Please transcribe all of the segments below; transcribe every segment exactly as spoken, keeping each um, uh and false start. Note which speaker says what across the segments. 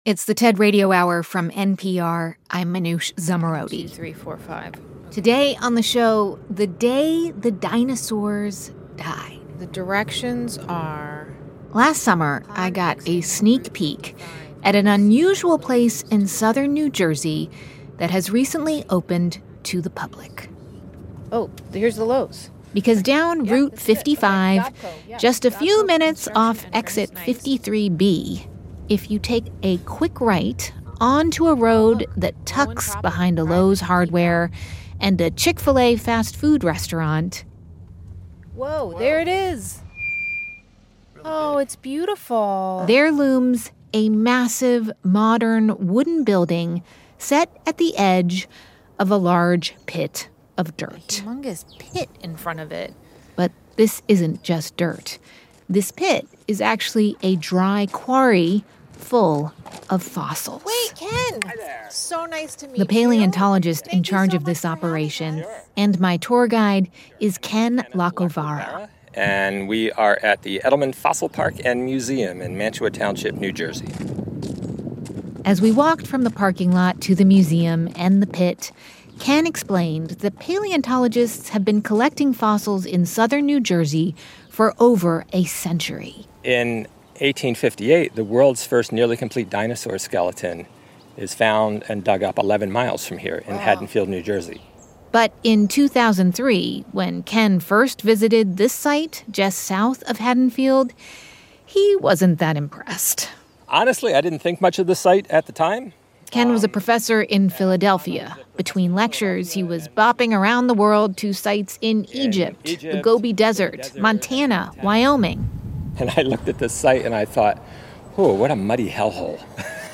Speaker 1: It's the TED Radio Hour from N P R. I'm Manoush Zomorodi.
Speaker 2: Two, three, four, five.
Speaker 1: Today on the show, the day the dinosaurs died.
Speaker 2: The directions are...
Speaker 1: Last summer, I got a sneak peek at an unusual place in southern New Jersey that has recently opened to the public.
Speaker 2: Oh, here's the Lowe's.
Speaker 1: Because down
Speaker 2: Yeah,
Speaker 1: Route
Speaker 2: that's it.
Speaker 1: fifty-five,
Speaker 2: Okay, Gopco, yeah.
Speaker 1: just a few
Speaker 2: Gopco
Speaker 1: minutes
Speaker 2: Construction
Speaker 1: off
Speaker 2: Entrance,
Speaker 1: exit
Speaker 2: nice.
Speaker 1: fifty-three B, if you take a quick right onto a road that tucks behind a Lowe's Hardware and a Chick-fil-A fast food restaurant,
Speaker 2: Whoa, there it is. Oh, it's beautiful.
Speaker 1: there looms a massive, modern wooden building set at the edge of a large pit of dirt.
Speaker 2: Humongous pit in front of it.
Speaker 1: But this isn't just dirt. This pit is actually a dry quarry full of fossils.
Speaker 2: Wait, Ken. Hi there. So nice to meet
Speaker 1: The
Speaker 2: you.
Speaker 1: paleontologist in
Speaker 2: Thank you
Speaker 1: charge
Speaker 2: so
Speaker 1: of this
Speaker 2: much for having
Speaker 1: operation
Speaker 2: us.
Speaker 1: and my tour guide is Ken Lacovara.
Speaker 3: And we are at the Edelman Fossil Park and Museum in Mantua Township, New Jersey.
Speaker 1: As we walked from the parking lot to the museum and the pit, Ken explained that paleontologists have been collecting fossils in southern New Jersey for over a century.
Speaker 3: In eighteen fifty-eight, the world's first nearly complete dinosaur skeleton is found and dug up eleven miles from here in
Speaker 2: Wow.
Speaker 3: Haddonfield, New Jersey.
Speaker 1: But in two thousand three, when Ken first visited this site just south of Haddonfield, he wasn't that impressed.
Speaker 3: Honestly, I didn't think much of the site at the time.
Speaker 1: Ken was a professor in Philadelphia. Between lectures, he was bopping around the world to sites in Egypt, the
Speaker 3: Egypt,
Speaker 1: Gobi Desert,
Speaker 3: Desert,
Speaker 1: Montana,
Speaker 3: Montana.
Speaker 1: Wyoming.
Speaker 3: And I looked at this site and I thought, oh, what a muddy hellhole.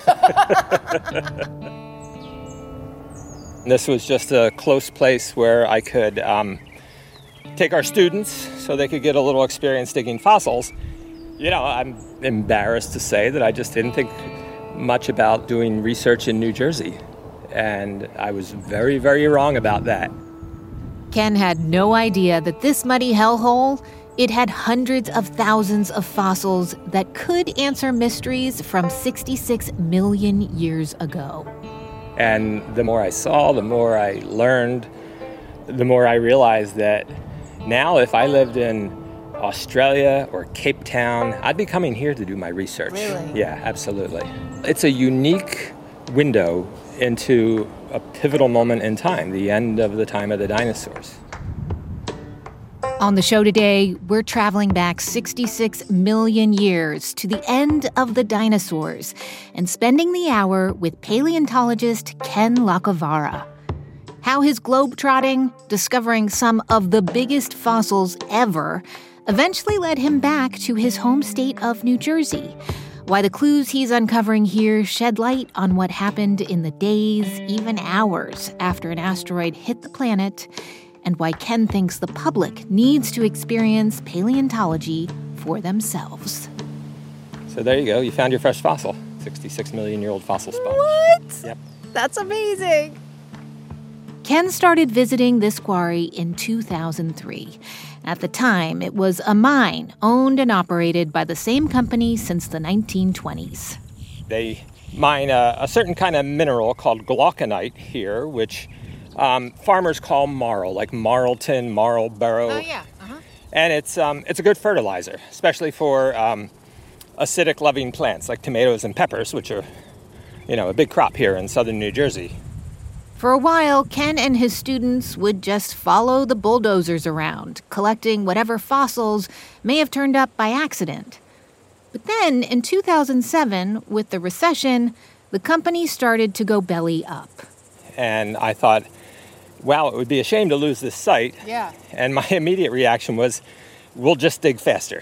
Speaker 3: This was just a close place where I could um, take our students so they could get a little experience digging fossils. You know, I'm embarrassed to say that I just didn't think much about doing research in New Jersey. And I was very, very wrong about that.
Speaker 1: Ken had no idea that this muddy hellhole, it had hundreds of thousands of fossils that could answer mysteries from sixty-six million years ago.
Speaker 3: And the more I saw, the more I learned, the more I realized that now if I lived in Australia or Cape Town, I'd be coming here to do my research.
Speaker 2: Really?
Speaker 3: Yeah, absolutely. It's a unique window into a pivotal moment in time, the end of the time of the dinosaurs.
Speaker 1: On the show today, we're traveling back sixty-six million years to the end of the dinosaurs and spending the hour with paleontologist Ken Lacovara. How his globetrotting, discovering some of the biggest fossils ever, eventually led him back to his home state of New Jersey. Why the clues he's uncovering here shed light on what happened in the days, even hours, after an asteroid hit the planet, and why Ken thinks the public needs to experience paleontology for themselves.
Speaker 3: So there you go, you found your fresh fossil, sixty-six million year old fossil sponge.
Speaker 2: What?
Speaker 3: Yep.
Speaker 2: That's amazing.
Speaker 1: Ken started visiting this quarry in two thousand three. At the time, it was a mine owned and operated by the same company since the nineteen twenties.
Speaker 3: They mine a, a certain kind of mineral called glauconite here, which um, farmers call marl, like Marlton, Marlboro.
Speaker 2: Oh, yeah. Uh-huh.
Speaker 3: And it's um, it's a good fertilizer, especially for um, acidic-loving plants like tomatoes and peppers, which are, you know, a big crop here in southern New Jersey.
Speaker 1: For a while, Ken and his students would just follow the bulldozers around, collecting whatever fossils may have turned up by accident. But then, in two thousand seven, with the recession, the company started to go belly up.
Speaker 3: And I thought, wow, it would be a shame to lose this site.
Speaker 2: Yeah.
Speaker 3: And my immediate reaction was, we'll just dig faster.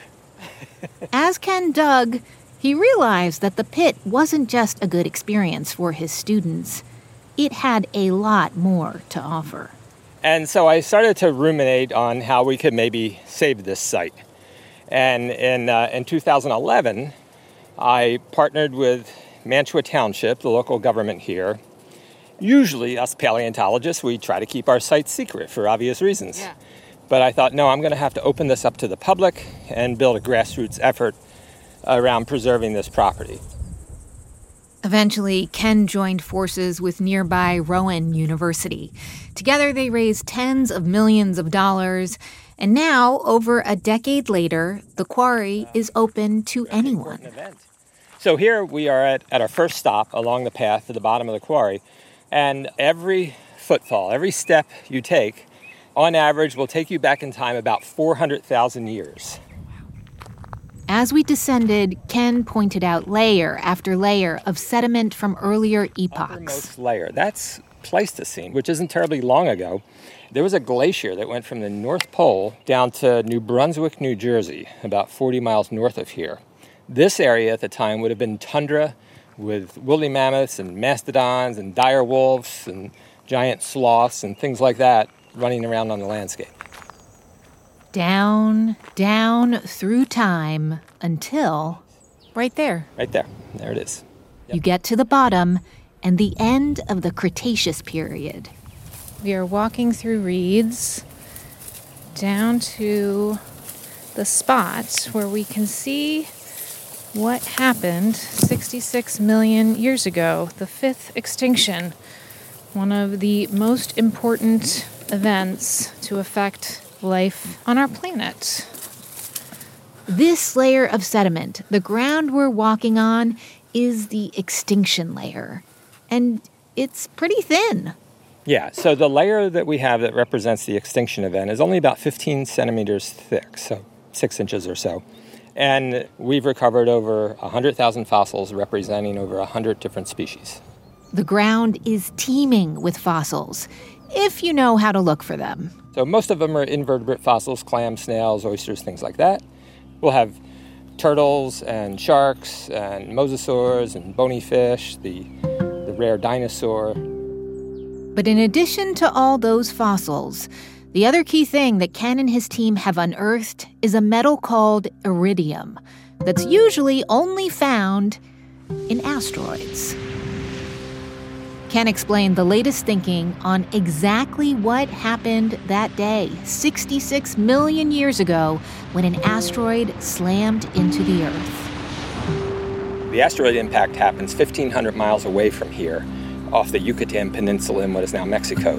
Speaker 1: As Ken dug, he realized that the pit wasn't just a good experience for his students. It had a lot more to offer.
Speaker 3: And so I started to ruminate on how we could maybe save this site. And in uh, in two thousand eleven, I partnered with Mantua Township, the local government here. Usually, us paleontologists, we try to keep our sites secret for obvious reasons.
Speaker 2: Yeah.
Speaker 3: But I thought, no, I'm going to have to open this up to the public and build a grassroots effort around preserving this property.
Speaker 1: Eventually, Ken joined forces with nearby Rowan University. Together, they raised tens of millions of dollars. And now, over a decade later, the quarry is open to anyone.
Speaker 3: So here we are at, at our first stop along the path to the bottom of the quarry. And every footfall, every step you take, on average, will take you back in time about four hundred thousand years.
Speaker 1: As we descended, Ken pointed out layer after layer of sediment from earlier epochs.
Speaker 3: Uppermost layer, that's Pleistocene, which isn't terribly long ago. There was a glacier that went from the North Pole down to New Brunswick, New Jersey, about forty miles north of here. This area at the time would have been tundra with woolly mammoths and mastodons and dire wolves and giant sloths and things like that running around on the landscape.
Speaker 1: Down, down through time until...
Speaker 2: Right there.
Speaker 3: Right there. There it is. Yep.
Speaker 1: You get to the bottom and the end of the Cretaceous period.
Speaker 2: We are walking through reeds down to the spot where we can see what happened sixty-six million years ago, the fifth extinction, one of the most important events to affect life on our planet.
Speaker 1: This layer of sediment, the ground we're walking on, is the extinction layer. And it's pretty thin.
Speaker 3: Yeah, so the layer that we have that represents the extinction event is only about fifteen centimeters thick, so six inches or so. And we've recovered over one hundred thousand fossils representing over one hundred different species.
Speaker 1: The ground is teeming with fossils, if you know how to look for them.
Speaker 3: So most of them are invertebrate fossils, clams, snails, oysters, things like that. We'll have turtles and sharks and mosasaurs and bony fish, the, the rare dinosaur.
Speaker 1: But in addition to all those fossils, the other key thing that Ken and his team have unearthed is a metal called iridium that's usually only found in asteroids. Ken explained the latest thinking on exactly what happened that day, sixty-six million years ago, when an asteroid slammed into the Earth.
Speaker 3: The asteroid impact happens fifteen hundred miles away from here, off the Yucatan Peninsula in what is now Mexico.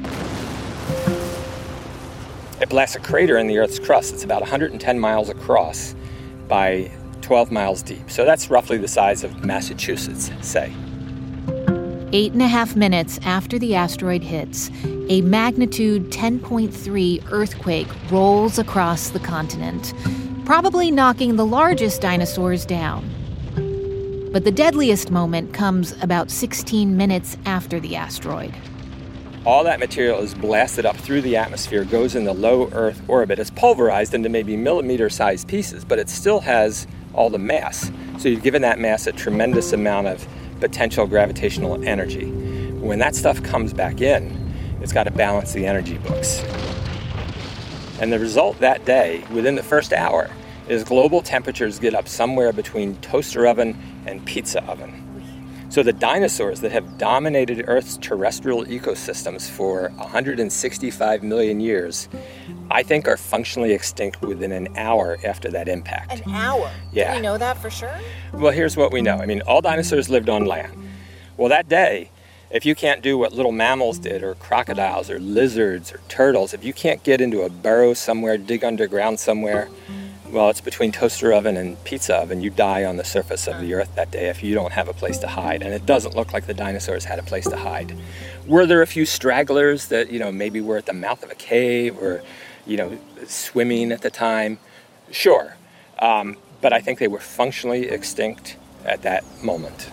Speaker 3: It blasts a crater in the Earth's crust. It's about one hundred ten miles across by twelve miles deep. So that's roughly the size of Massachusetts, say.
Speaker 1: Eight and a half minutes after the asteroid hits, a magnitude ten point three earthquake rolls across the continent, probably knocking the largest dinosaurs down. But the deadliest moment comes about sixteen minutes after the asteroid.
Speaker 3: All that material is blasted up through the atmosphere, goes in the low Earth orbit. It's pulverized into maybe millimeter-sized pieces, but it still has all the mass. So you've given that mass a tremendous amount of potential gravitational energy. When that stuff comes back in, it's got to balance the energy books. And the result that day, within the first hour, is global temperatures get up somewhere between toaster oven and pizza oven. So the dinosaurs that have dominated Earth's terrestrial ecosystems for one hundred sixty-five million years, I think are functionally extinct within an hour after that impact.
Speaker 2: An hour?
Speaker 3: Yeah.
Speaker 2: Do we know that for sure?
Speaker 3: Well, here's what we know. I mean, all dinosaurs lived on land. Well, that day, if you can't do what little mammals did, or crocodiles, or lizards, or turtles, if you can't get into a burrow somewhere, dig underground somewhere, well, it's between toaster oven and pizza oven. You die on the surface of the Earth that day if you don't have a place to hide. And it doesn't look like the dinosaurs had a place to hide. Were there a few stragglers that, you know, maybe were at the mouth of a cave or, you know, swimming at the time? Sure. Um, but I think they were functionally extinct at that moment.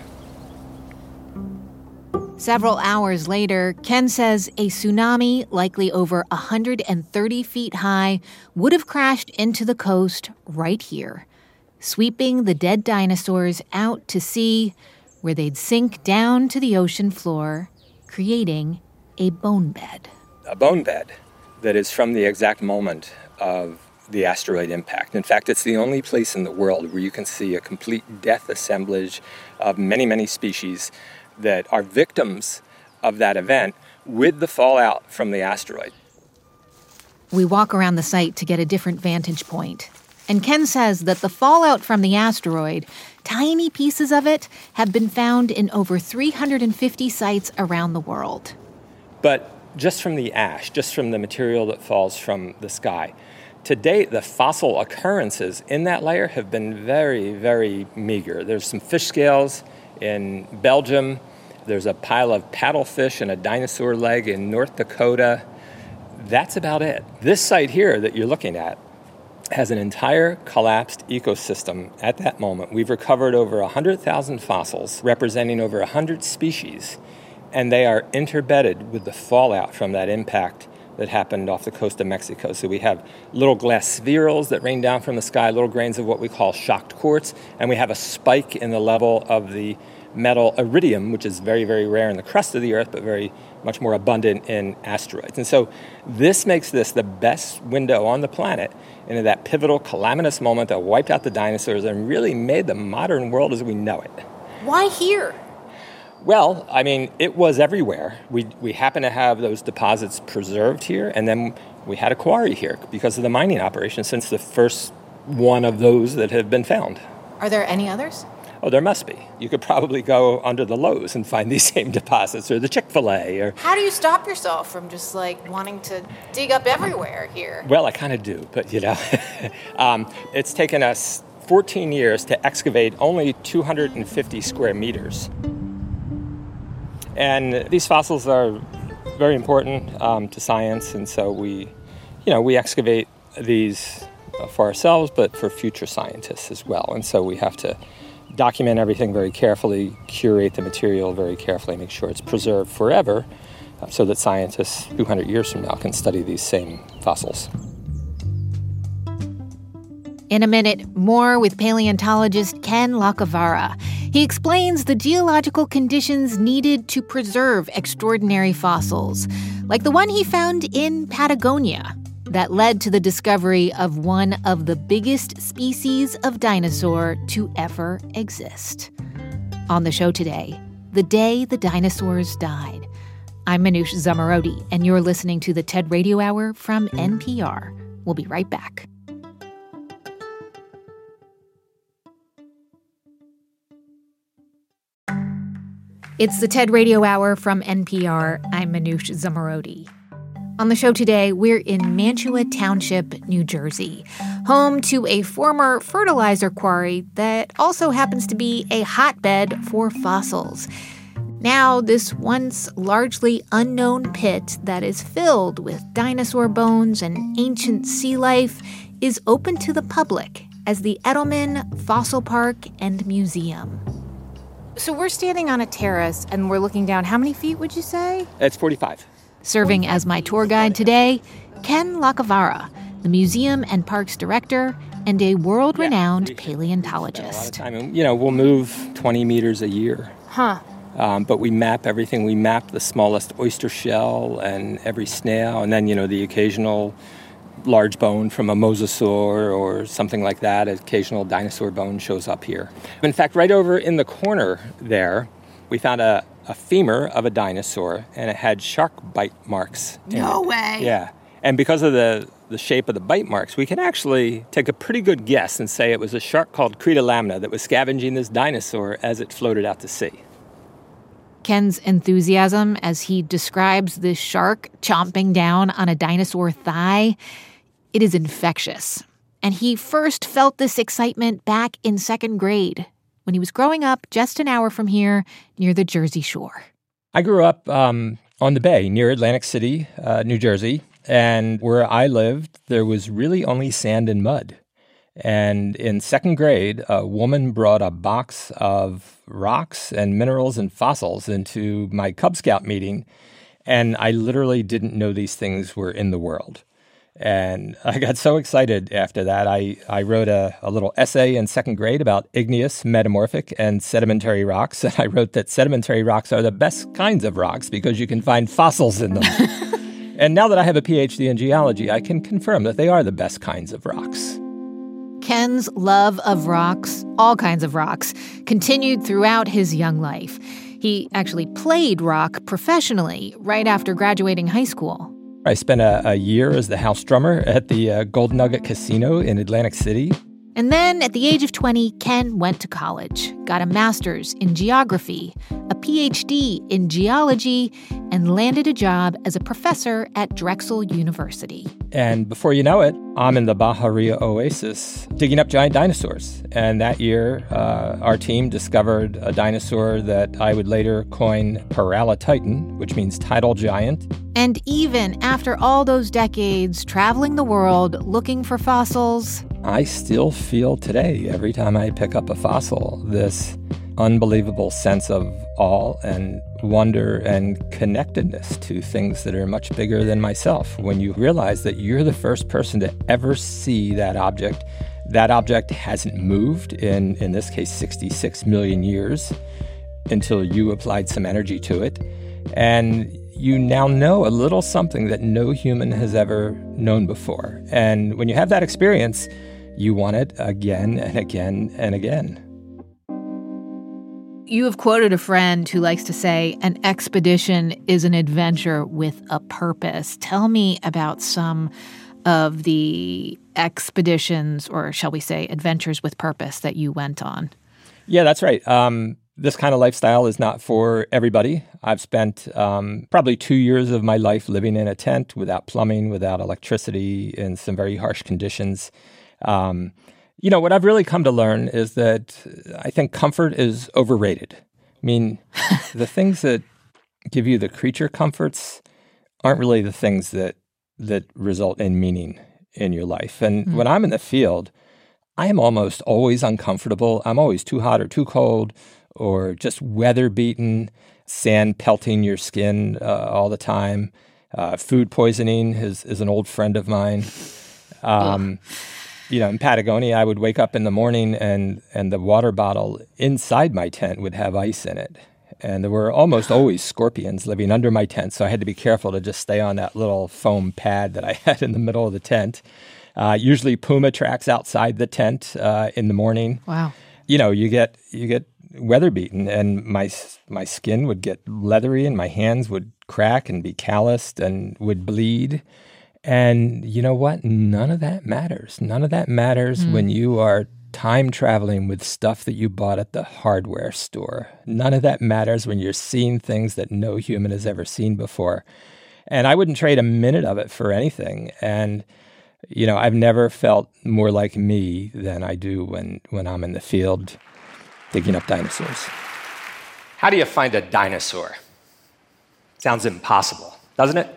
Speaker 1: Several hours later, Ken says a tsunami, likely over one hundred thirty feet high, would have crashed into the coast right here, sweeping the dead dinosaurs out to sea, where they'd sink down to the ocean floor, creating a bone bed.
Speaker 3: A bone bed that is from the exact moment of the asteroid impact. In fact, it's the only place in the world where you can see a complete death assemblage of many, many species that are victims of that event with the fallout from the asteroid.
Speaker 1: We walk around the site to get a different vantage point. And Ken says that the fallout from the asteroid, tiny pieces of it, have been found in over three hundred fifty sites around the world.
Speaker 3: But just from the ash, just from the material that falls from the sky, to date, the fossil occurrences in that layer have been very, very meager. There's some fish scales in Belgium. There's a pile of paddlefish and a dinosaur leg in North Dakota. That's about it. This site here that you're looking at has an entire collapsed ecosystem at that moment. We've recovered over one hundred thousand fossils representing over one hundred species, and they are interbedded with the fallout from that impact that happened off the coast of Mexico. So we have little glass spherules that rain down from the sky, little grains of what we call shocked quartz, and we have a spike in the level of the metal iridium, which is very, very rare in the crust of the Earth, but very much more abundant in asteroids. And so this makes this the best window on the planet into that pivotal calamitous moment that wiped out the dinosaurs and really made the modern world as we know it.
Speaker 1: Why here?
Speaker 3: Well, I mean, it was everywhere. We we happen to have those deposits preserved here, and then we had a quarry here because of the mining operation since the first one of those that have been found.
Speaker 1: Are there any others?
Speaker 3: Oh, there must be. You could probably go under the Lowe's and find these same deposits, or the Chick-fil-A. Or
Speaker 1: how do you stop yourself from just, like, wanting to dig up everywhere here?
Speaker 3: Well, I kind of do, but, you know, um, it's taken us fourteen years to excavate only two hundred fifty square meters. And these fossils are very important um, to science, and so we, you know, we excavate these for ourselves, but for future scientists as well. And so we have to document everything very carefully, curate the material very carefully, make sure it's preserved forever uh, so that scientists two hundred years from now can study these same fossils.
Speaker 1: In a minute, more with paleontologist Ken Lacavara. He explains the geological conditions needed to preserve extraordinary fossils, like the one he found in Patagonia, that led to the discovery of one of the biggest species of dinosaur to ever exist. On the show today, the day the dinosaurs died. I'm Manoush Zomorodi, and you're listening to the TED Radio Hour from N P R. We'll be right back. It's the TED Radio Hour from N P R. I'm Manoush Zomorodi. On the show today, we're in Mantua Township, New Jersey, home to a former fertilizer quarry that also happens to be a hotbed for fossils. Now, this once largely unknown pit that is filled with dinosaur bones and ancient sea life is open to the public as the Edelman Fossil Park and Museum. So we're standing on a terrace and we're looking down. How many feet would you say?
Speaker 3: It's forty-five.
Speaker 1: Serving as my tour guide today, Ken Lacavara, the museum and parks director and a world-renowned yeah, paleontologist.
Speaker 3: A lot of time. You know, we'll move twenty meters a year.
Speaker 1: Huh.
Speaker 3: Um, but we map everything. We map the smallest oyster shell and every snail, and then, you know, the occasional large bone from a mosasaur or something like that. An occasional dinosaur bone shows up here. In fact, right over in the corner there, we found a, a femur of a dinosaur, and it had shark bite marks.
Speaker 1: No way.
Speaker 3: Yeah. And because of the, the shape of the bite marks, we can actually take a pretty good guess and say it was a shark called Creta lamna that was scavenging this dinosaur as it floated out to sea.
Speaker 1: Ken's enthusiasm as he describes this shark chomping down on a dinosaur thigh, it is infectious. And he first felt this excitement back in second grade when he was growing up just an hour from here near the Jersey Shore.
Speaker 3: I grew up um, on the bay near Atlantic City, uh, New Jersey, and where I lived, there was really only sand and mud. And in second grade, a woman brought a box of rocks and minerals and fossils into my Cub Scout meeting, and I literally didn't know these things were in the world. And I got so excited after that, I, I wrote a, a little essay in second grade about igneous, metamorphic, and sedimentary rocks. And I wrote that sedimentary rocks are the best kinds of rocks because you can find fossils in them. And now that I have a P H D in geology, I can confirm that they are the best kinds of rocks.
Speaker 1: Ken's love of rocks, all kinds of rocks, continued throughout his young life. He actually played rock professionally right after graduating high school.
Speaker 3: I spent a, a year as the house drummer at the uh, Gold Nugget Casino in Atlantic City.
Speaker 1: And then at the age of twenty, Ken went to college, got a master's in geography, a P H D in geology, and landed a job as a professor at Drexel University.
Speaker 3: And before you know it, I'm in the Bahariya Oasis digging up giant dinosaurs. And that year, uh, our team discovered a dinosaur that I would later coin Paralititan, which means tidal giant.
Speaker 1: And even after all those decades traveling the world looking for fossils,
Speaker 3: I still feel today, every time I pick up a fossil, this unbelievable sense of awe and wonder and connectedness to things that are much bigger than myself. When you realize that you're the first person to ever see that object, that object hasn't moved in, in this case, sixty-six million years until you applied some energy to it. And you now know a little something that no human has ever known before. And when you have that experience, you want it again and again and again.
Speaker 1: You have quoted a friend who likes to say, an expedition is an adventure with a purpose. Tell me about some of the expeditions, or shall we say adventures with purpose, that you went on.
Speaker 3: Yeah, that's right. Um, this kind of lifestyle is not for everybody. I've spent um, probably two years of my life living in a tent without plumbing, without electricity, in some very harsh conditions. Um, you know, what I've really come to learn is that I think comfort is overrated. I mean, the things that give you the creature comforts aren't really the things that that result in meaning in your life. And mm. when I'm in the field, I am almost always uncomfortable. I'm always too hot or too cold or just weather beaten, sand pelting your skin uh, all the time. Uh, food poisoning is, is an old friend of mine. Um You know, in Patagonia, I would wake up in the morning and, and the water bottle inside my tent would have ice in it. And there were almost always scorpions living under my tent, so I had to be careful to just stay on that little foam pad that I had in the middle of the tent. Uh, usually puma tracks outside the tent uh, in the morning.
Speaker 1: Wow.
Speaker 3: You know, you get you get weather beaten, and my, my skin would get leathery and my hands would crack and be calloused and would bleed. And you know what? None of that matters. None of that matters mm. when you are time traveling with stuff that you bought at the hardware store. None of that matters when you're seeing things that no human has ever seen before. And I wouldn't trade a minute of it for anything. And, you know, I've never felt more like me than I do when, when I'm in the field digging up dinosaurs. How do you find a dinosaur? Sounds impossible, doesn't it?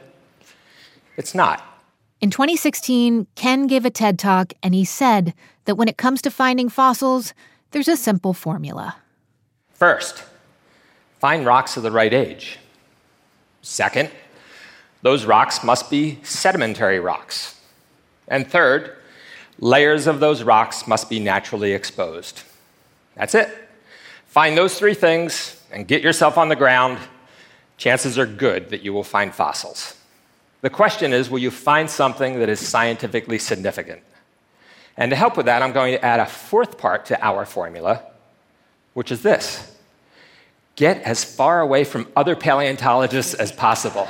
Speaker 3: It's not.
Speaker 1: In twenty sixteen, Ken gave a TED Talk, and he said that when it comes to finding fossils, there's a simple formula.
Speaker 3: First, find rocks of the right age. Second, those rocks must be sedimentary rocks. And third, layers of those rocks must be naturally exposed. That's it. Find those three things and get yourself on the ground. Chances are good that you will find fossils. The question is, will you find something that is scientifically significant? And to help with that, I'm going to add a fourth part to our formula, which is this. Get as far away from other paleontologists as possible.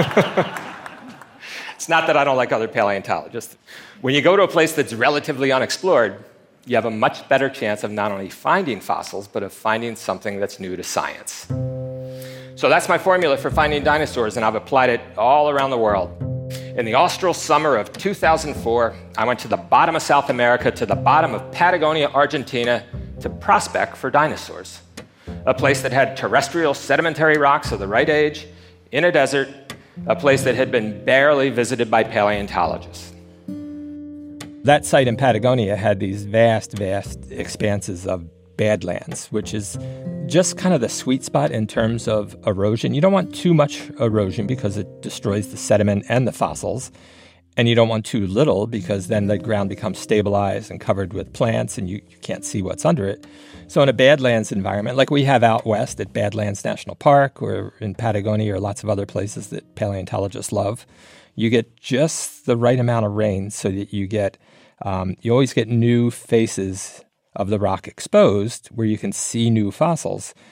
Speaker 3: It's not that I don't like other paleontologists. When you go to a place that's relatively unexplored, you have a much better chance of not only finding fossils, but of finding something that's new to science. So that's my formula for finding dinosaurs, and I've applied it all around the world. In the austral summer of two thousand four, I went to the bottom of South America, to the bottom of Patagonia, Argentina, to prospect for dinosaurs. A place that had terrestrial sedimentary rocks of the right age, in a desert, a place that had been barely visited by paleontologists. That site in Patagonia had these vast, vast expanses of badlands, which is just kind of the sweet spot in terms of erosion. You don't want too much erosion because it destroys the sediment and the fossils. And you don't want too little because then the ground becomes stabilized and covered with plants and you, you can't see what's under it. So in a badlands environment, like we have out west at Badlands National Park or in Patagonia or lots of other places that paleontologists love, you get just the right amount of rain so that you get, um, you always get new faces of the rock exposed where you can see new fossils.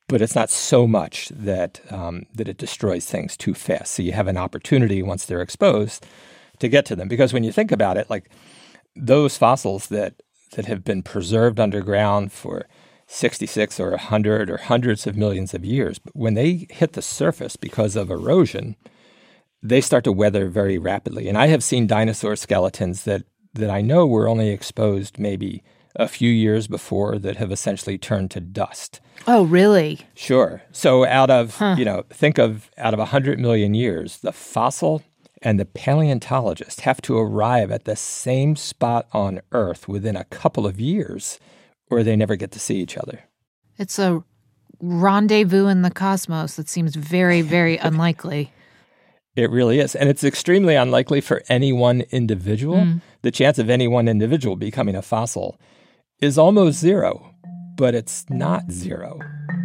Speaker 3: but it's not so much that um, that it destroys things too fast. So you have an opportunity once they're exposed to get to them. Because when you think about it, like those fossils that that have been preserved underground for sixty-six or one hundred or hundreds of millions of years, but when they hit the surface because of erosion, they start to weather very rapidly. And I have seen dinosaur skeletons that that I know were only exposed maybe a few years before that have essentially turned to dust.
Speaker 1: Oh, really?
Speaker 3: Sure. So out of,
Speaker 1: Huh.
Speaker 3: you know, think of out of one hundred million years, the fossil and the paleontologist have to arrive at the same spot on Earth within a couple of years, or they never get to see each other.
Speaker 1: It's a rendezvous in the cosmos that seems very, very unlikely.
Speaker 3: It really is. And it's extremely unlikely for any one individual.
Speaker 1: Mm.
Speaker 3: The chance of any one individual becoming a fossil is almost zero, but it's not zero.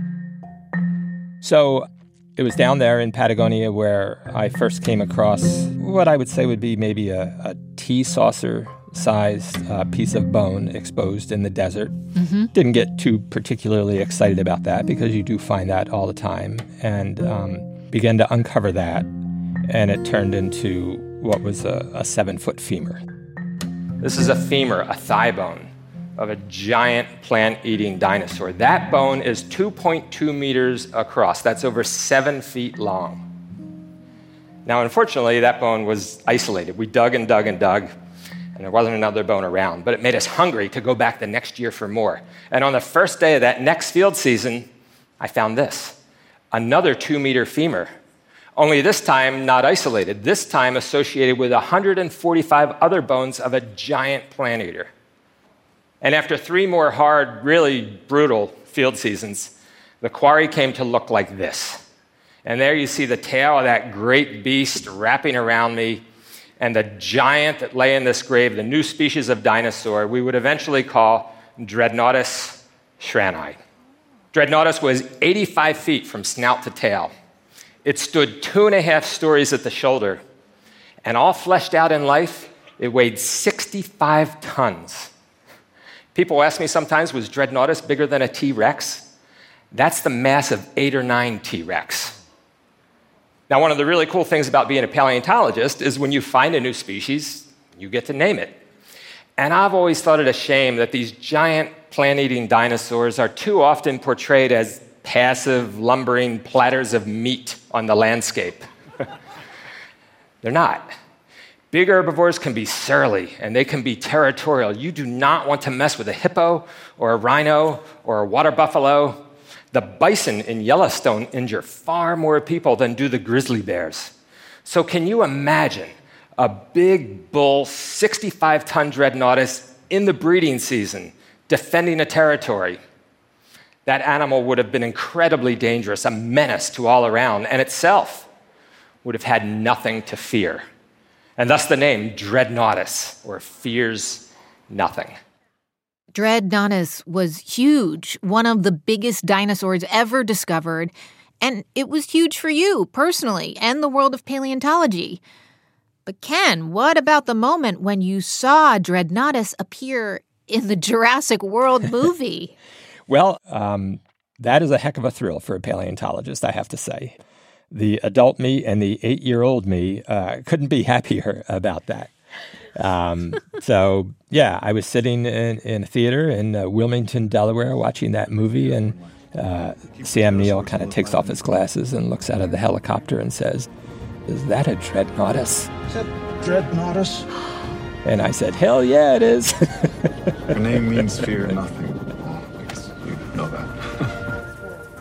Speaker 3: So it was down there in Patagonia where I first came across what I would say would be maybe a, a tea saucer-sized uh, piece of bone exposed in the desert.
Speaker 1: Mm-hmm.
Speaker 3: Didn't get too particularly excited about that because you do find that all the time, and um, began to uncover that, and it turned into what was a, a seven-foot femur. This is a femur, a thigh bone, of a giant plant-eating dinosaur. That bone is two point two meters across. That's over seven feet long. Now, unfortunately, that bone was isolated. We dug and dug and dug, and there wasn't another bone around. But it made us hungry to go back the next year for more. And on the first day of that next field season, I found this, another two-meter femur. Only this time not isolated, this time associated with one hundred forty-five other bones of a giant plant eater. And after three more hard, really brutal field seasons, the quarry came to look like this. And there you see the tail of that great beast wrapping around me, and the giant that lay in this grave, the new species of dinosaur, we would eventually call Dreadnoughtus shrani. Dreadnoughtus was eighty-five feet from snout to tail. It stood two and a half stories at the shoulder, and all fleshed out in life, it weighed sixty-five tons. People ask me sometimes, was Dreadnoughtus bigger than a T-Rex? That's the mass of eight or nine T-Rex. Now, one of the really cool things about being a paleontologist is when you find a new species, you get to name it. And I've always thought it a shame that these giant plant-eating dinosaurs are too often portrayed as passive, lumbering platters of meat on the landscape. They're not. Big herbivores can be surly, and they can be territorial. You do not want to mess with a hippo or a rhino or a water buffalo. The bison in Yellowstone injure far more people than do the grizzly bears. So can you imagine a big bull, sixty-five ton Dreadnoughtus in the breeding season defending a territory? That animal would have been incredibly dangerous, a menace to all around, and itself would have had nothing to fear. And thus the name Dreadnoughtus, or fears nothing.
Speaker 1: Dreadnoughtus was huge, one of the biggest dinosaurs ever discovered, and it was huge for you personally and the world of paleontology. But Ken, what about the moment when you saw Dreadnoughtus appear in the Jurassic World movie?
Speaker 3: Well, um, that is a heck of a thrill for a paleontologist, I have to say. The adult me and the eight-year-old me uh, couldn't be happier about that. Um, so, yeah, I was sitting in, in a theater in uh, Wilmington, Delaware, watching that movie, and uh, Sam Neill kind of takes off his glasses and looks out of the helicopter and says, "Is that a Dreadnoughtus?"
Speaker 4: Is that Dreadnoughtus?
Speaker 3: And I said, "Hell yeah, it is."
Speaker 4: Your name means fear nothing. I guess you know that.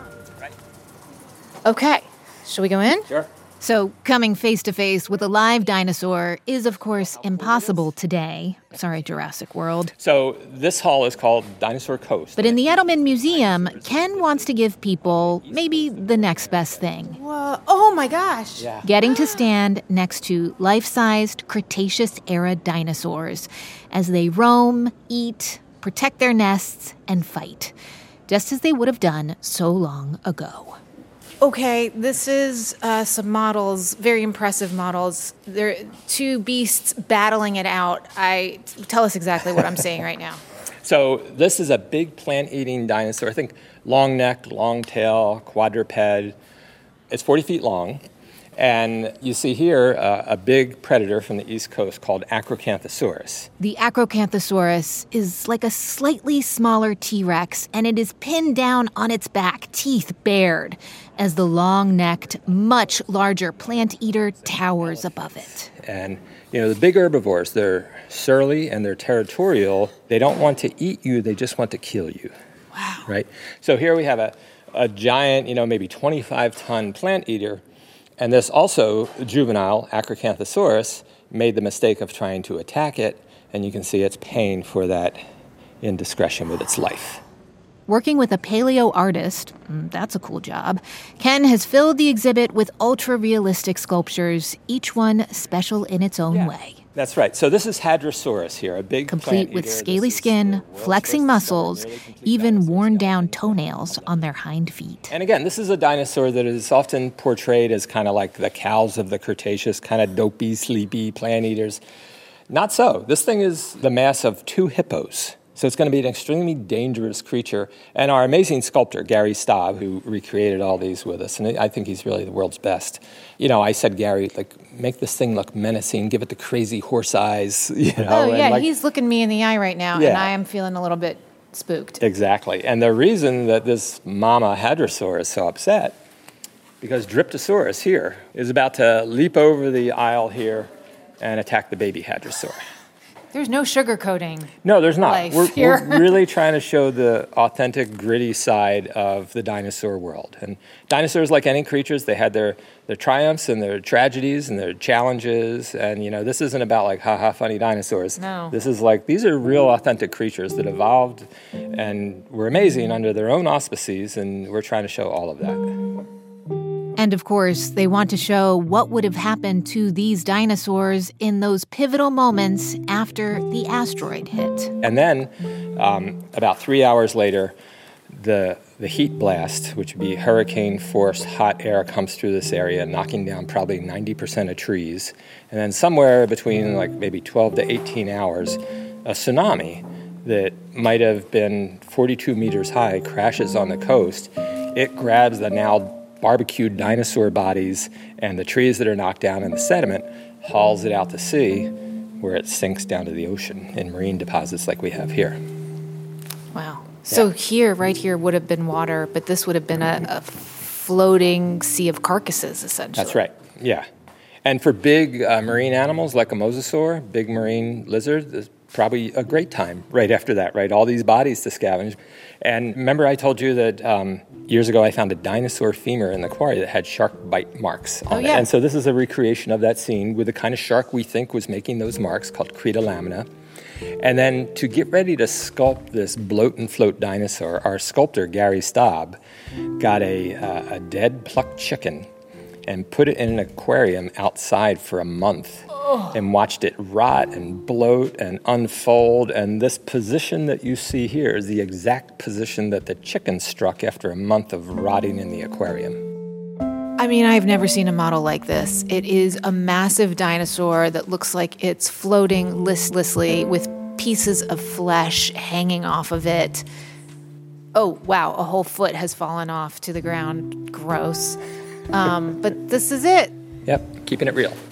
Speaker 1: Okay, shall we go in?
Speaker 3: Sure.
Speaker 1: So, coming face to face with a live dinosaur is, of course, impossible today. Sorry, Jurassic World.
Speaker 3: So this hall is called Dinosaur Coast.
Speaker 1: But in the Edelman Museum, Ken wants to give people maybe the next best thing.
Speaker 2: Whoa. Oh my gosh.
Speaker 3: Yeah.
Speaker 1: Getting to stand next to life-sized Cretaceous-era dinosaurs as they roam, eat, protect their nests, and fight, just as they would have done so long ago.
Speaker 2: Okay, this is uh, some models, very impressive models. They're two beasts battling it out. I tell us exactly what I'm saying right now.
Speaker 3: So this is a big plant-eating dinosaur. I think long neck, long tail, quadruped. It's forty feet long. And you see here uh, a big predator from the East Coast called Acrocanthosaurus.
Speaker 1: The Acrocanthosaurus is like a slightly smaller T-Rex, and it is pinned down on its back, teeth bared, as the long-necked, much larger plant eater towers above it.
Speaker 3: And, you know, the big herbivores, they're surly and they're territorial. They don't want to eat you, they just want to kill you.
Speaker 1: Wow.
Speaker 3: Right? So here we have a, a giant, you know, maybe twenty-five ton plant eater. And this also, juvenile Acrocanthosaurus, made the mistake of trying to attack it, and you can see its pain for that indiscretion with its life.
Speaker 1: Working with a paleo artist, that's a cool job, Ken has filled the exhibit with ultra-realistic sculptures, each one special in its own
Speaker 3: yeah.
Speaker 1: way.
Speaker 3: That's right. So this is Hadrosaurus here, a big
Speaker 1: complete
Speaker 3: plant
Speaker 1: with
Speaker 3: eater.
Speaker 1: scaly skin, flexing muscles, even worn-down toenails on their hind feet.
Speaker 3: And again, this is a dinosaur that is often portrayed as kind of like the cows of the Cretaceous, kind of dopey, sleepy plant eaters. Not so. This thing is the mass of two hippos. So it's going to be an extremely dangerous creature. And our amazing sculptor, Gary Staub, who recreated all these with us, and I think he's really the world's best. You know, I said, Gary, like, make this thing look menacing, give it the crazy horse eyes. You know,
Speaker 2: oh, yeah,
Speaker 3: and like,
Speaker 2: he's looking me in the eye right now,
Speaker 3: yeah.
Speaker 2: and I am feeling a little bit spooked.
Speaker 3: Exactly. And the reason that this mama hadrosaur is so upset, because Dryptosaurus here is about to leap over the aisle here and attack the baby hadrosaur.
Speaker 2: There's no sugarcoating.
Speaker 3: No, there's not.
Speaker 2: Life
Speaker 3: we're,
Speaker 2: here.
Speaker 3: we're really trying to show the authentic, gritty side of the dinosaur world. And dinosaurs, like any creatures, they had their, their triumphs and their tragedies and their challenges. And, you know, this isn't about like, ha-ha, funny dinosaurs.
Speaker 2: No.
Speaker 3: This is like, these are real, authentic creatures that evolved and were amazing under their own auspices. And we're trying to show all of that.
Speaker 1: And of course, they want to show what would have happened to these dinosaurs in those pivotal moments after the asteroid hit.
Speaker 3: And then, um, about three hours later, the the heat blast, which would be hurricane-force hot air, comes through this area, knocking down probably ninety percent of trees. And then somewhere between like maybe twelve to eighteen hours, a tsunami that might have been forty-two meters high crashes on the coast. It grabs the now barbecued dinosaur bodies and the trees that are knocked down in the sediment, hauls it out to sea, where it sinks down to the ocean in marine deposits like we have here.
Speaker 2: Wow. So
Speaker 3: Yeah.
Speaker 2: here, right here, would have been water, but this would have been a, a floating sea of carcasses, essentially.
Speaker 3: That's right, yeah. And for big uh, marine animals like a mosasaur, big marine lizard, there's probably a great time right after that, right? All these bodies to scavenge. And remember I told you that um, years ago I found a dinosaur femur in the quarry that had shark bite marks on
Speaker 2: Oh,
Speaker 3: it.
Speaker 2: yeah.
Speaker 3: And so this is a recreation of that scene with the kind of shark we think was making those marks called Creta lamina. And then to get ready to sculpt this bloat and float dinosaur, our sculptor, Gary Staub, got a, uh, a dead plucked chicken and put it in an aquarium outside for a month oh. and watched it rot and bloat and unfold. And this position that you see here is the exact position that the chicken struck after a month of rotting in the aquarium.
Speaker 2: I mean, I've never seen a model like this. It is a massive dinosaur that looks like it's floating listlessly with pieces of flesh hanging off of it. Oh, wow, a whole foot has fallen off to the ground. Gross. Um, but this is it.
Speaker 3: Yep, keeping it real.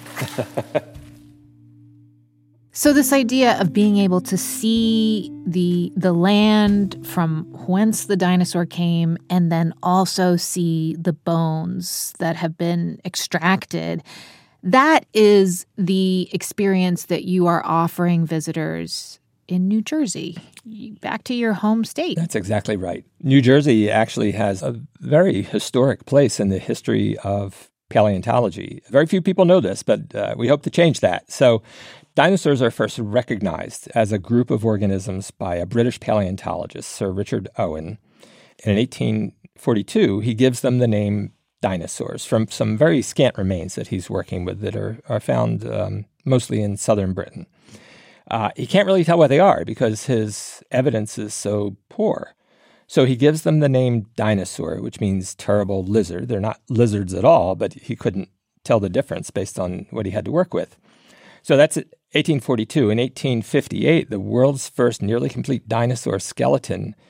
Speaker 1: So this idea of being able to see the the land from whence the dinosaur came and then also see the bones that have been extracted, that is the experience that you are offering visitors in New Jersey, back to your home state.
Speaker 3: That's exactly right. New Jersey actually has a very historic place in the history of paleontology. Very few people know this, but uh, we hope to change that. So dinosaurs are first recognized as a group of organisms by a British paleontologist, Sir Richard Owen. And in eighteen forty-two, he gives them the name dinosaurs from some very scant remains that he's working with that are, are found um, mostly in southern Britain. Uh, he can't really tell what they are because his evidence is so poor. So he gives them the name dinosaur, which means terrible lizard. They're not lizards at all, but he couldn't tell the difference based on what he had to work with. So that's eighteen forty-two. In eighteen fifty-eight, the world's first nearly complete dinosaur skeleton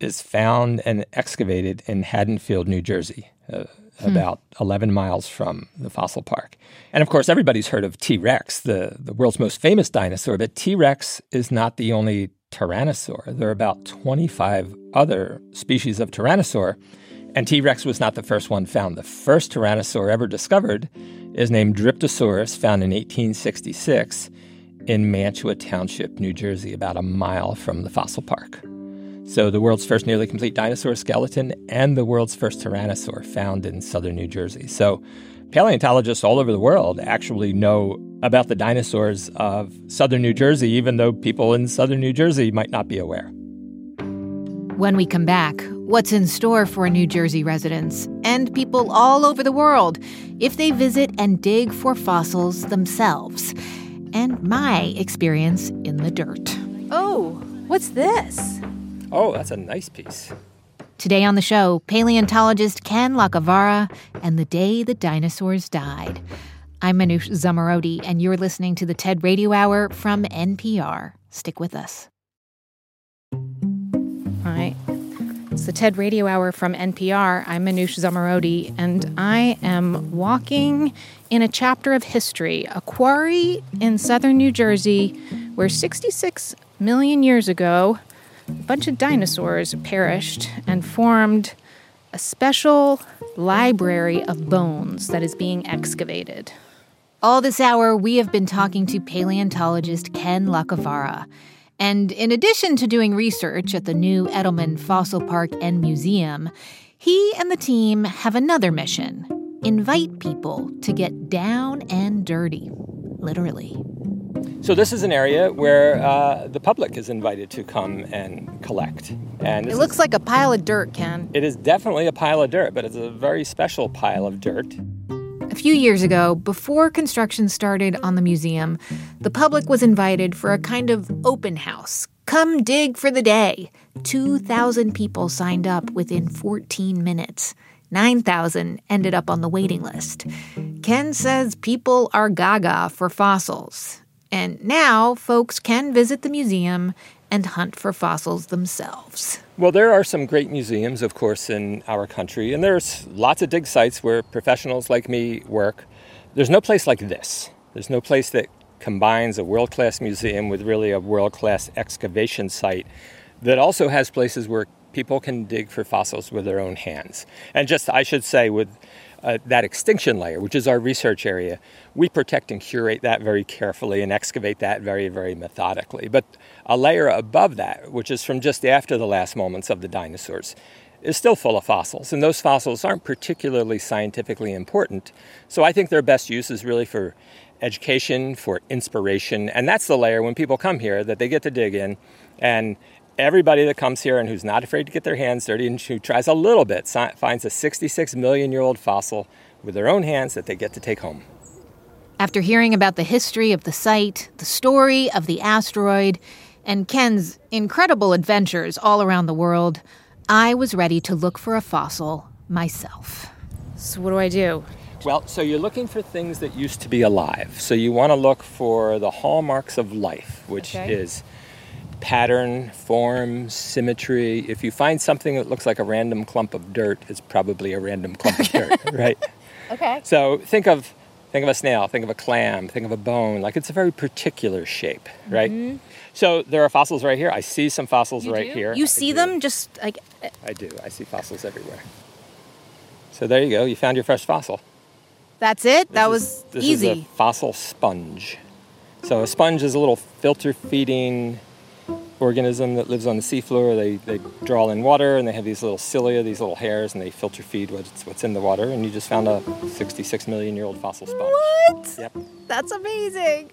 Speaker 3: is found and excavated in Haddonfield, New Jersey, uh, hmm. about eleven miles from the fossil park. And of course, everybody's heard of T-Rex, the, the world's most famous dinosaur, but T-Rex is not the only tyrannosaur. There are about twenty-five other species of tyrannosaur, and T-Rex was not the first one found. The first tyrannosaur ever discovered is named Dryptosaurus, found in eighteen sixty-six in Mantua Township, New Jersey, about a mile from the fossil park. So the world's first nearly complete dinosaur skeleton and the world's first tyrannosaur found in southern New Jersey. So paleontologists all over the world actually know about the dinosaurs of southern New Jersey, even though people in southern New Jersey might not be aware.
Speaker 1: When we come back, what's in store for New Jersey residents and people all over the world if they visit and dig for fossils themselves, and my experience in the dirt.
Speaker 2: Oh, what's this?
Speaker 3: Oh, that's a nice piece.
Speaker 1: Today on the show, paleontologist Ken Lacavara and the day the dinosaurs died. I'm Manoush Zomorodi, and you're listening to the TED Radio Hour from N P R. Stick with us.
Speaker 2: Hi. It's the TED Radio Hour from N P R. I'm Manoush Zomorodi, and I am walking in a chapter of history, a quarry in southern New Jersey, where sixty-six million years ago, a bunch of dinosaurs perished and formed a special library of bones that is being excavated.
Speaker 1: All this hour, we have been talking to paleontologist Ken Lacavara. And in addition to doing research at the new Edelman Fossil Park and Museum, he and the team have another mission: invite people to get down and dirty, literally.
Speaker 3: So this is an area where uh, the public is invited to come and collect. And
Speaker 2: it looks is, like a pile of dirt, Ken.
Speaker 3: It is definitely a pile of dirt, but it's a very special pile of dirt.
Speaker 1: A few years ago, before construction started on the museum, the public was invited for a kind of open house. Come dig for the day. two thousand people signed up within fourteen minutes. nine thousand ended up on the waiting list. Ken says people are gaga for fossils. And now folks can visit the museum and hunt for fossils themselves.
Speaker 3: Well, there are some great museums, of course, in our country, and there's lots of dig sites where professionals like me work. There's no place like this. There's no place that combines a world-class museum with really a world-class excavation site that also has places where people can dig for fossils with their own hands. And just, I should say, with uh, that extinction layer, which is our research area, we protect and curate that very carefully and excavate that very, very methodically. But a layer above that, which is from just after the last moments of the dinosaurs, is still full of fossils. And those fossils aren't particularly scientifically important. So I think their best use is really for education, for inspiration. And that's the layer when people come here that they get to dig in. And everybody that comes here and who's not afraid to get their hands dirty and who tries a little bit finds a sixty-six million year old fossil with their own hands that they get to take home.
Speaker 1: After hearing about the history of the site, the story of the asteroid, and Ken's incredible adventures all around the world, I was ready to look for a fossil myself.
Speaker 2: So what do I do?
Speaker 3: Well, so you're looking for things that used to be alive. So you want to look for the hallmarks of life, which okay. is pattern, form, symmetry. If you find something that looks like a random clump of dirt, it's probably a random clump of dirt, right?
Speaker 2: Okay.
Speaker 3: So think of think of a snail, think of a clam, think of a bone. Like it's a very particular shape, right? Mm-hmm. So there are fossils right here. I see some fossils
Speaker 2: you
Speaker 3: right
Speaker 2: do?
Speaker 3: here.
Speaker 2: You see them just like...
Speaker 3: I do. I see fossils everywhere. So there you go. You found your first fossil.
Speaker 2: That's it?
Speaker 3: This
Speaker 2: that
Speaker 3: is,
Speaker 2: was
Speaker 3: this
Speaker 2: easy.
Speaker 3: This is a fossil sponge. So a sponge is a little filter-feeding organism that lives on the seafloor. They they draw in water, and they have these little cilia, these little hairs, and they filter feed what's, what's in the water. And you just found a sixty-six million year old fossil sponge.
Speaker 2: What?
Speaker 3: Yep.
Speaker 2: That's amazing.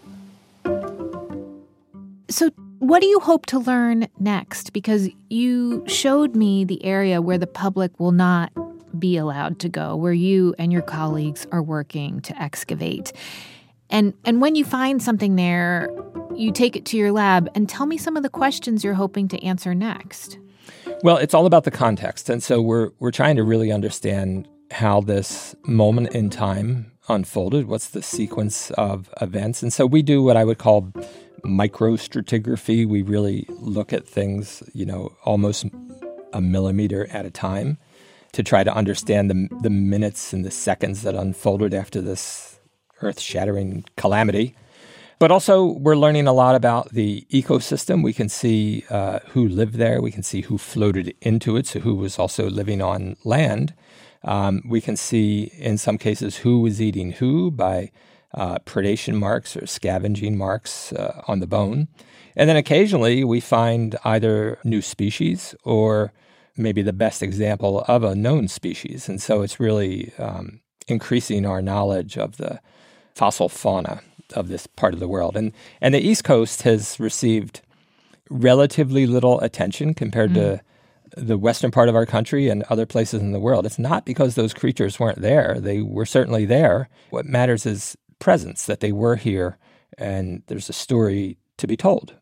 Speaker 1: So what do you hope to learn next? Because you showed me the area where the public will not be allowed to go, where you and your colleagues are working to excavate. And and when you find something there, you take it to your lab and tell me some of the questions you're hoping to answer next.
Speaker 3: Well, it's all about the context. And so we're we're trying to really understand how this moment in time unfolded. What's the sequence of events? And so we do what I would call microstratigraphy. We really look at things, you know, almost a millimeter at a time to try to understand the, the minutes and the seconds that unfolded after this earth-shattering calamity. But also, we're learning a lot about the ecosystem. We can see uh, who lived there. We can see who floated into it, so who was also living on land. Um, we can see, in some cases, who was eating who by uh, predation marks or scavenging marks uh, on the bone. And then occasionally, we find either new species or maybe the best example of a known species. And so it's really um, increasing our knowledge of the fossil fauna of this part of the world. And and the East Coast has received relatively little attention compared mm. to the western part of our country and other places in the world. It's not because those creatures weren't there. They were certainly there. What matters is presence, that they were here, and there's a story to be told.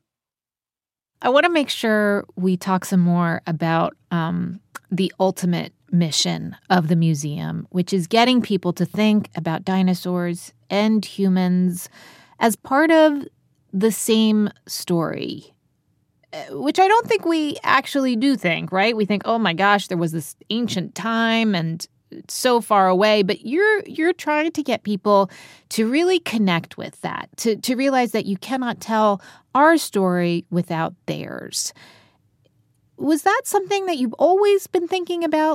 Speaker 2: I want to make sure we talk some more about um, the ultimate mission of the museum, which is getting people to think about dinosaurs and humans as part of the same story, which I don't think we actually do think, right? We think, oh my gosh, there was this ancient time and it's so far away, but you're you're trying to get people to really connect with that, to, to realize that you cannot tell our story without theirs. Was that something that you've always been thinking about?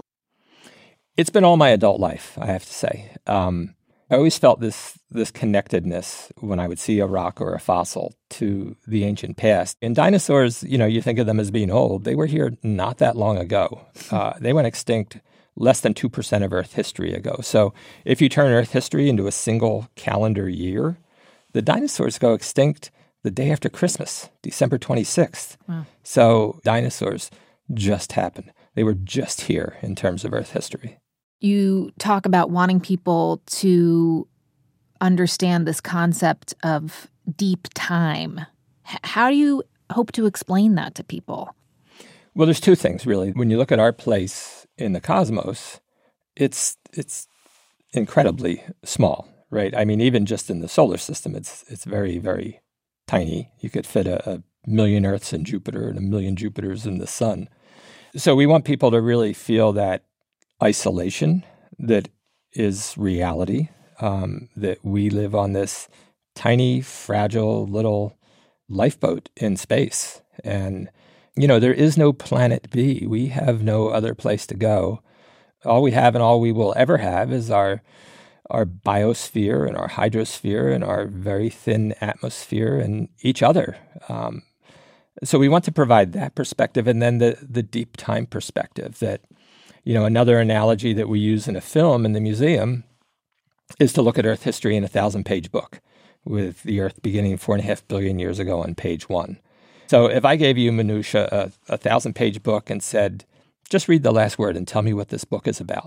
Speaker 3: It's been all my adult life, I have to say. Um, I always felt this this connectedness when I would see a rock or a fossil to the ancient past. And dinosaurs, you know, you think of them as being old. They were here not that long ago. Uh, they went extinct less than two percent of Earth history ago. So if you turn Earth history into a single calendar year, the dinosaurs go extinct the day after Christmas, December twenty-sixth. Wow. So dinosaurs just happened. They were just here in terms of Earth history.
Speaker 2: You talk about wanting people to understand this concept of deep time. H- how do you hope to explain that to people?
Speaker 3: Well, there's two things, really. When you look at our place in the cosmos, it's it's incredibly small, right? I mean, even just in the solar system, it's it's very, very tiny. You could fit a, a million Earths in Jupiter and a million Jupiters in the sun. So we want people to really feel that isolation that is reality, um, that we live on this tiny, fragile little lifeboat in space. And, you know, there is no planet B. We have no other place to go. All we have and all we will ever have is our our biosphere and our hydrosphere and our very thin atmosphere and each other. Um, so we want to provide that perspective, and then the the deep time perspective that, you know, another analogy that we use in a film in the museum is to look at Earth history in a thousand-page book with the Earth beginning four and a half billion years ago on page one. So if I gave you, Minusha, a, a thousand-page book and said, just read the last word and tell me what this book is about,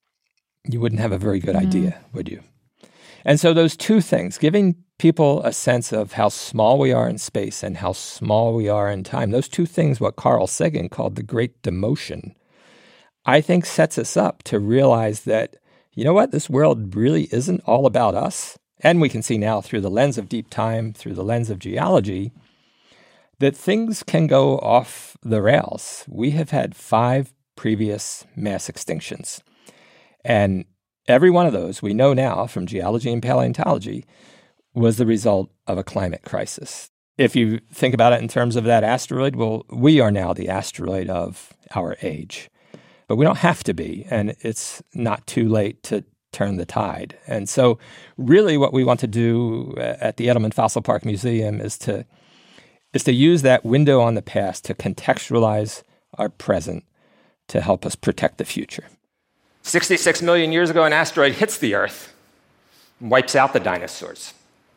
Speaker 3: you wouldn't have a very good mm-hmm. idea, would you? And so those two things, giving people a sense of how small we are in space and how small we are in time, those two things, what Carl Sagan called the great demotion, I think sets us up to realize that, you know what, this world really isn't all about us. And we can see now through the lens of deep time, through the lens of geology, that things can go off the rails. We have had five previous mass extinctions. And every one of those, we know now from geology and paleontology, was the result of a climate crisis. If you think about it in terms of that asteroid, well, we are now the asteroid of our age. But we don't have to be, and it's not too late to turn the tide. And so really what we want to do at the Edelman Fossil Park Museum is to is to use that window on the past to contextualize our present to help us protect the future.
Speaker 5: sixty-six million years ago, an asteroid hits the Earth and wipes out the dinosaurs.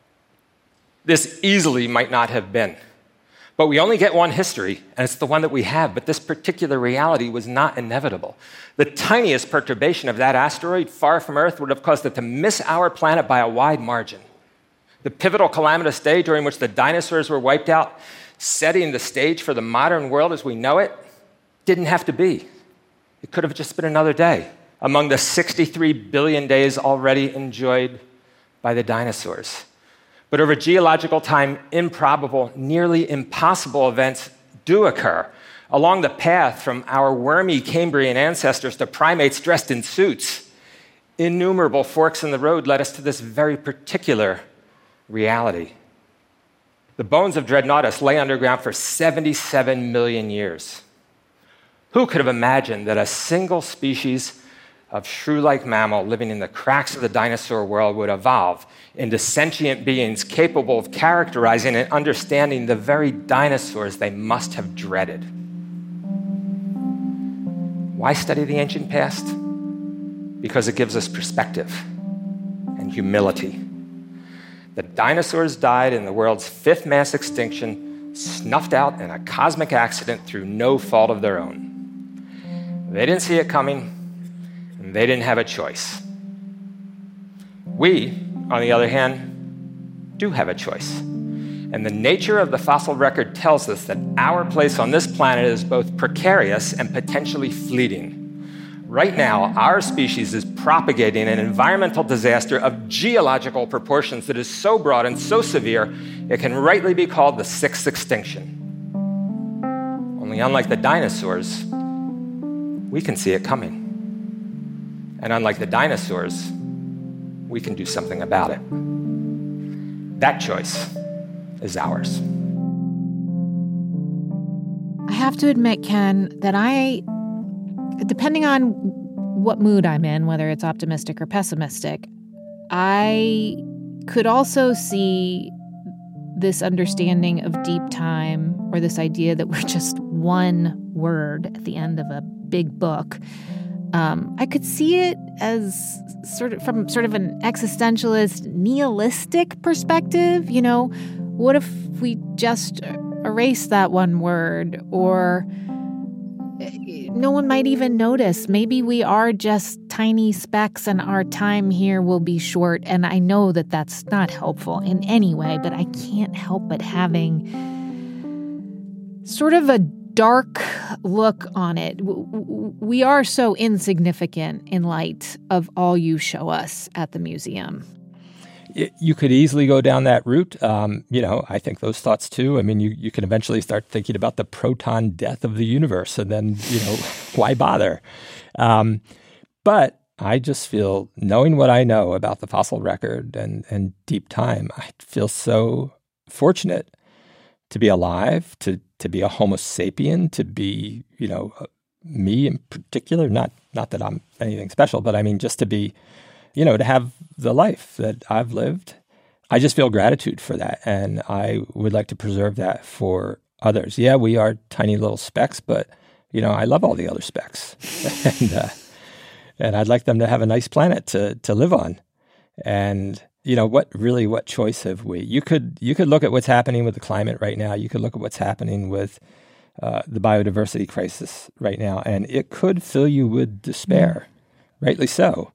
Speaker 5: This easily might not have been. But we only get one history, and it's the one that we have. But this particular reality was not inevitable. The tiniest perturbation of that asteroid far from Earth would have caused it to miss our planet by a wide margin. The pivotal calamitous day during which the dinosaurs were wiped out, setting the stage for the modern world as we know it, didn't have to be. It could have just been another day among the sixty-three billion days already enjoyed by the dinosaurs. But over geological time, improbable, nearly impossible events do occur. Along the path from our wormy Cambrian ancestors to primates dressed in suits, innumerable forks in the road led us to this very particular reality. The bones of Dreadnoughtus lay underground for seventy-seven million years. Who could have imagined that a single species of shrew-like mammal living in the cracks of the dinosaur world would evolve into sentient beings capable of characterizing and understanding the very dinosaurs they must have dreaded? Why study the ancient past? Because it gives us perspective and humility. The dinosaurs died in the world's fifth mass extinction, snuffed out in a cosmic accident through no fault of their own. They didn't see it coming, and they didn't have a choice. We, on the other hand, do have a choice. And the nature of the fossil record tells us that our place on this planet is both precarious and potentially fleeting. Right now, our species is propagating an environmental disaster of geological proportions that is so broad and so severe, it can rightly be called the sixth extinction. Only unlike the dinosaurs, we can see it coming. And unlike the dinosaurs, we can do something about it. That choice is ours.
Speaker 2: I have to admit, Ken, that I, depending on what mood I'm in, whether it's optimistic or pessimistic, I could also see this understanding of deep time, or this idea that we're just one word at the end of a big book. Um, I could see it as sort of from sort of an existentialist, nihilistic perspective. You know, what if we just erase that one word, or no one might even notice? Maybe we are just tiny specks and our time here will be short. And I know that that's not helpful in any way, but I can't help but having sort of a dark look on it. We are so insignificant in light of all you show us at the museum.
Speaker 3: You could easily go down that route. Um, you know, I think those thoughts too. I mean, you, you can eventually start thinking about the proton death of the universe, and then, you know, why bother? Um, but I just feel, knowing what I know about the fossil record and, and deep time, I feel so fortunate to be alive, to to be a Homo sapien, to be, you know, me in particular. Not not that I'm anything special, but I mean, just to be, you know, to have the life that I've lived. I just feel gratitude for that. And I would like to preserve that for others. Yeah, we are tiny little specks, but, you know, I love all the other specks. and uh, and I'd like them to have a nice planet to to live on. And, you know, what really, what choice have we? You could, you could look at what's happening with the climate right now. You could look at what's happening with uh, the biodiversity crisis right now, and it could fill you with despair, rightly so.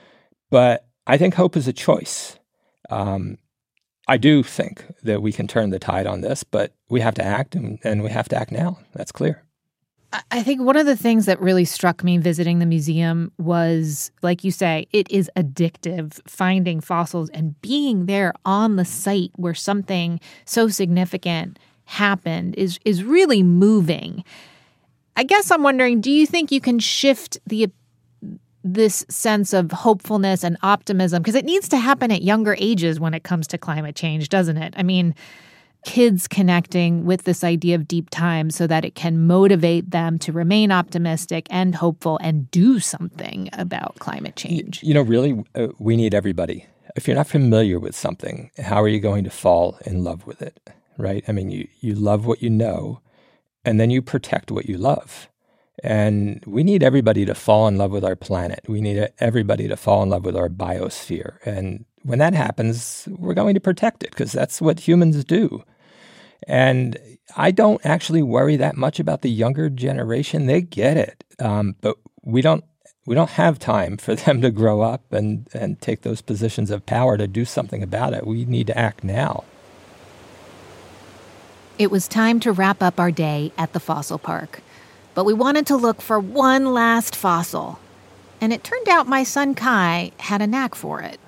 Speaker 3: But I think hope is a choice. Um, I do think that we can turn the tide on this, but we have to act, and, and we have to act now. That's clear.
Speaker 2: I think one of the things that really struck me visiting the museum was, like you say, it is addictive finding fossils and being there on the site where something so significant happened is is really moving. I guess I'm wondering, do you think you can shift the this sense of hopefulness and optimism? Because it needs to happen at younger ages when it comes to climate change, doesn't it? I mean, kids connecting with this idea of deep time so that it can motivate them to remain optimistic and hopeful and do something about climate change.
Speaker 3: You know, really, uh, we need everybody. If you're not familiar with something, how are you going to fall in love with it, right? I mean, you, you love what you know, and then you protect what you love. And we need everybody to fall in love with our planet. We need everybody to fall in love with our biosphere. And when that happens, we're going to protect it, because that's what humans do. And I don't actually worry that much about the younger generation. They get it. Um, but we don't we don't have time for them to grow up and, and take those positions of power to do something about it. We need to act now.
Speaker 1: It was time to wrap up our day at the fossil park. But we wanted to look for one last fossil. And it turned out my son Kai had a knack for it.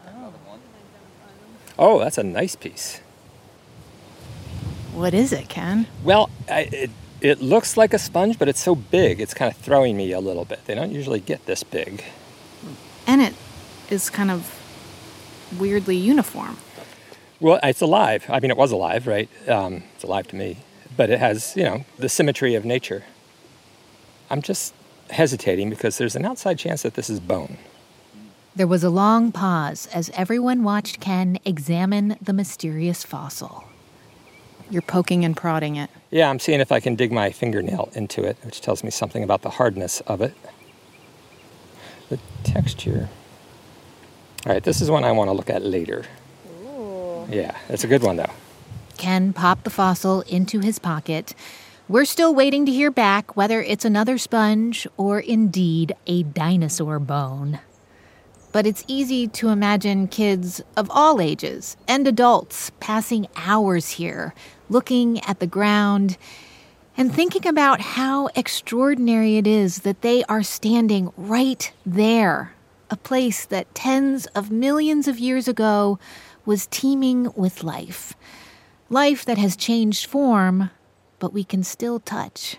Speaker 3: Oh, that's a nice piece.
Speaker 2: What is it, Ken?
Speaker 3: Well, I, it, It looks like a sponge, but it's so big, it's kind of throwing me a little bit. They don't usually get this big.
Speaker 2: And it is kind of weirdly uniform.
Speaker 3: Well, it's alive. I mean, it was alive, right? Um, it's alive to me. But it has, you know, the symmetry of nature. I'm just hesitating because there's an outside chance that this is bone.
Speaker 1: There was a long pause as everyone watched Ken examine the mysterious fossil.
Speaker 2: You're poking and prodding it.
Speaker 3: Yeah, I'm seeing if I can dig my fingernail into it, which tells me something about the hardness of it. The texture. All right, this is one I want to look at later. Ooh. Yeah, it's a good one, though.
Speaker 1: Ken popped the fossil into his pocket. We're still waiting to hear back whether it's another sponge or indeed a dinosaur bone. But it's easy to imagine kids of all ages and adults passing hours here, looking at the ground and thinking about how extraordinary it is that they are standing right there, a place that tens of millions of years ago was teeming with life. Life that has changed form, but we can still touch.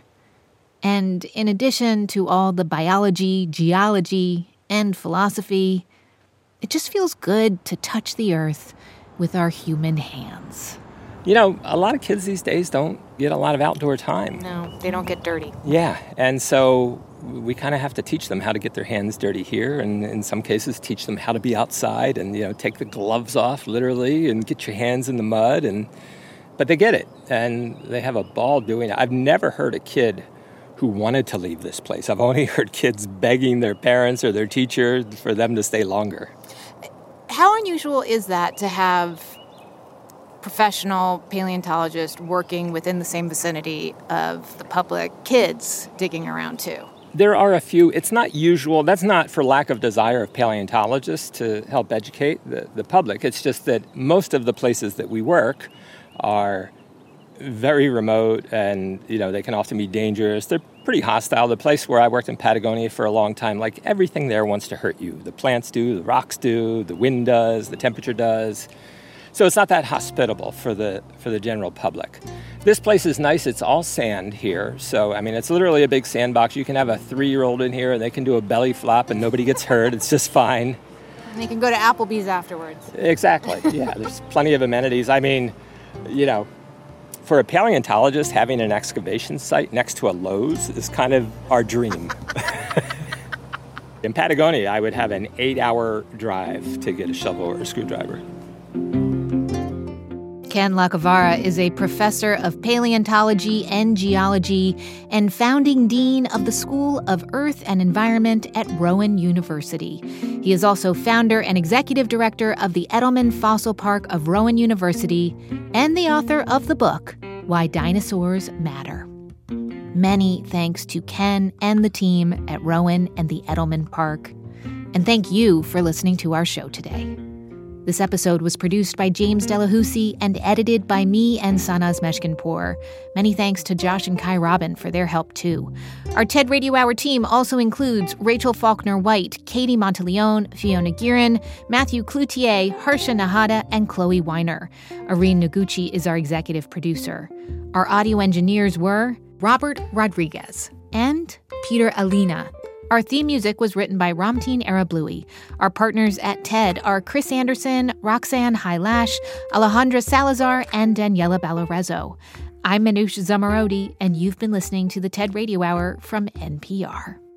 Speaker 1: And in addition to all the biology, geology, and philosophy, it just feels good to touch the earth with our human hands.
Speaker 3: You know, a lot of kids these days don't get a lot of outdoor time.
Speaker 2: No, they don't get dirty.
Speaker 3: Yeah, and so we kind of have to teach them how to get their hands dirty here, and in some cases teach them how to be outside and, you know, take the gloves off, literally, and get your hands in the mud. And but they get it, and they have a ball doing it. I've never heard a kid who wanted to leave this place. I've only heard kids begging their parents or their teacher for them to stay longer.
Speaker 2: How unusual is that to have professional paleontologists working within the same vicinity of the public kids digging around too?
Speaker 3: There are a few. It's not usual. That's not for lack of desire of paleontologists to help educate the, the public. It's just that most of the places that we work are very remote, and, you know, they can often be dangerous. They're pretty hostile. The place where I worked in Patagonia for a long time, like, everything there wants to hurt you. The plants do, the rocks do, the wind does, the temperature does. So it's not that hospitable for the for the general public. This place is nice. It's all sand here. So, I mean, it's literally a big sandbox. You can have a three-year-old in here, and they can do a belly flop, and nobody gets hurt. It's just fine.
Speaker 2: And they can go to Applebee's afterwards.
Speaker 3: Exactly. Yeah, there's plenty of amenities. I mean, you know, for a paleontologist, having an excavation site next to a Lowe's is kind of our dream. In Patagonia, I would have an eight-hour drive to get a shovel or a screwdriver.
Speaker 1: Ken Lacovara is a professor of paleontology and geology and founding dean of the School of Earth and Environment at Rowan University. He is also founder and executive director of the Edelman Fossil Park of Rowan University and the author of the book, Why Dinosaurs Matter. Many thanks to Ken and the team at Rowan and the Edelman Park. And thank you for listening to our show today. This episode was produced by James Delahousie and edited by me and Sanaz Meshkinpour. Many thanks to Josh and Kai Robin for their help, too. Our TED Radio Hour team also includes Rachel Faulkner-White, Katie Monteleone, Fiona Guerin, Matthew Cloutier, Harsha Nahata, and Chloe Weiner. Irene Noguchi is our executive producer. Our audio engineers were Robert Rodriguez and Peter Alina. Our theme music was written by Ramtin Arablouei. Our partners at TED are Chris Anderson, Roxanne Hylash, Alejandra Salazar, and Daniela Balarezo. I'm Manoush Zamarodi, and you've been listening to the TED Radio Hour from N P R.